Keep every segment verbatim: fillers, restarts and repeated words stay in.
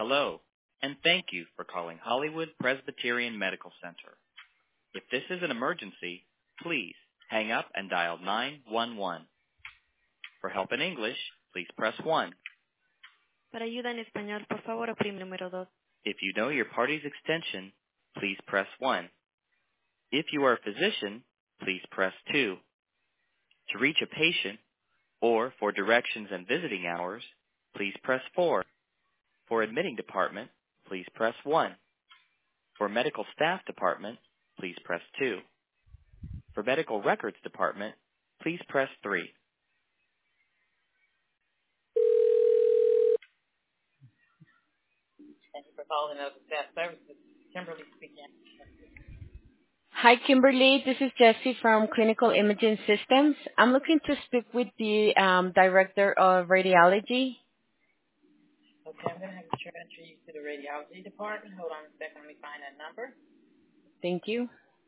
Hello, and thank you for calling Hollywood Presbyterian Medical Center. If this is an emergency, please hang up and dial nine one one. For help in English, please press one. Para ayuda en español, por favor, oprime número dos. If you know your party's extension, please press one. If you are a physician, please press two. To reach a patient, or for directions and visiting hours, please press four. For admitting department, please press one. For medical staff department, please press two. For medical records department, please press three. Thank you for calling Oak Staff Services. Kimberly speaking. Hi, Kimberly. This is Jessie from Clinical Imaging Systems. I'm looking to speak with the um, Director of Radiology. Okay, I'm going to have to transfer you to the radiology department. Hold on a second. Let me find that number. Thank you.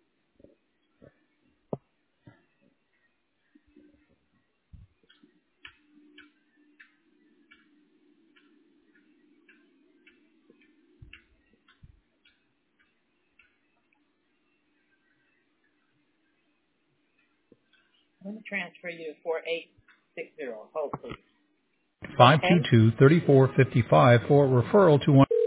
I'm going to transfer you to four eight six zero. Hold, please. five two two, three four five five for referral to one.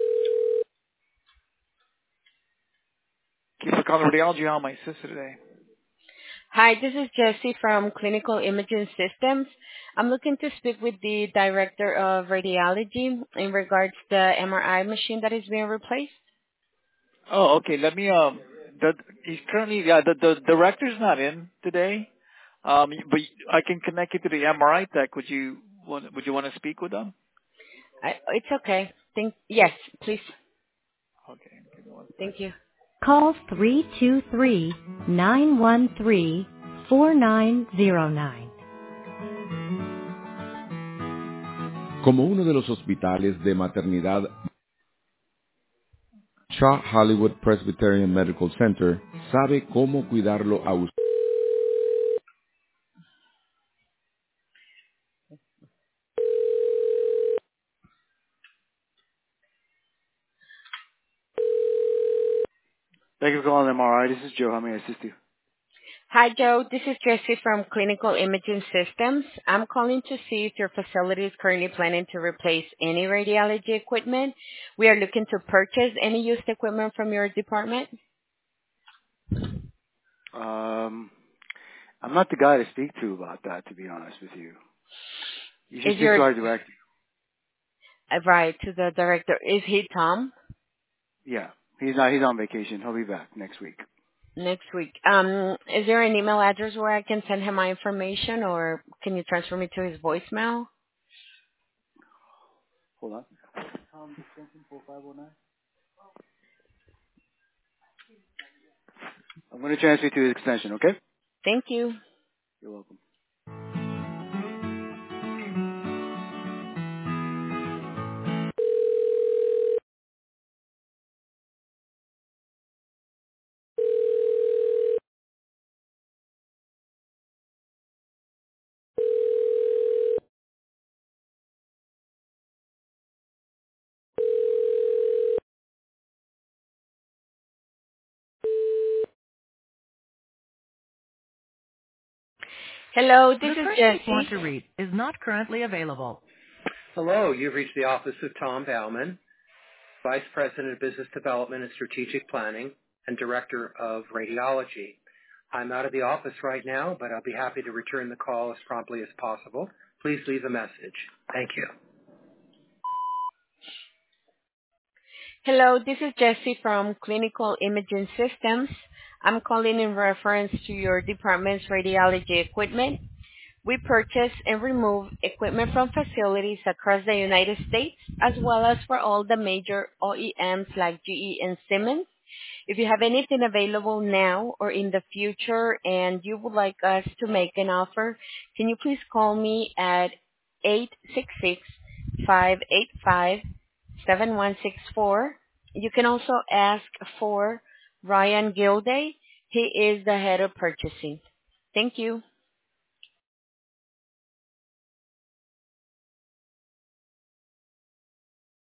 Thank you for calling Radiology. How may I assist you today? Hi, this is Jessie from Clinical Imaging Systems. I'm looking to speak with the Director of Radiology in regards to the M R I machine that is being replaced. Oh, okay. Let me. Um, the he's currently yeah. The the director's not in today. Um, but I can connect you to the M R I tech. Would you want? Would you want to speak with them? I, it's okay. Thank yes, please. Okay. Give me one second. Thank you. Call three two three, nine one three, four nine zero nine. Como uno de los hospitales de maternidad Shaw Hollywood Presbyterian Medical Center sabe cómo cuidarlo a usted. Thank you for calling M R I. This is Joe. How may I assist you? Hi, Joe. This is Jessie from Clinical Imaging Systems. I'm calling to see if your facility is currently planning to replace any radiology equipment. We are looking to purchase any used equipment from your department. Um, I'm not the guy to speak to about that, to be honest with you. You should Is speak your to our director. uh, right to the director? Is he Tom? Yeah, he's not. He's on vacation. He'll be back next week. Next week. Um, is there an email address where I can send him my information, or can you transfer me to his voicemail? Hold on. Tom, extension four five zero nine. I'm going to transfer you to his extension. Okay? Thank you. You're welcome. Hello, this The is person Jessie. you want to reach is not currently available. Hello, you've reached the office of Tom Bauman, Vice President of Business Development and Strategic Planning and Director of Radiology. I'm out of the office right now, but I'll be happy to return the call as promptly as possible. Please leave a message. Thank you. Hello, this is Jessie from Clinical Imaging Systems. I'm calling in reference to your department's radiology equipment. We purchase and remove equipment from facilities across the United States, as well as for all the major O E Ms like G E and Siemens. If you have anything available now or in the future and you would like us to make an offer, can you please call me at eight six six, five eight five, seven one six four. You can also ask for Ryan Gilday. He is the head of purchasing. Thank you.